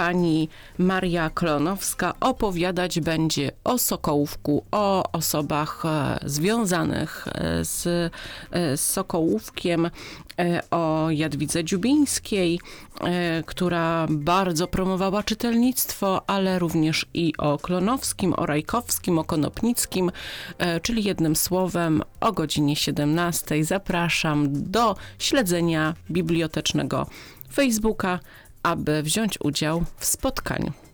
pani Maria Klonowska opowiadać będzie o Sokołówku, o osobach związanych z Sokołówkiem, o Jadwidze Dziubińskiej, która bardzo promowała czytelnictwo, ale również i o Klonowskim, o Rajkowskim, o Konopnickim, czyli jednym słowem o godzinie 17. Zapraszam do śledzenia bibliotecznego Facebooka, aby wziąć udział w spotkaniu.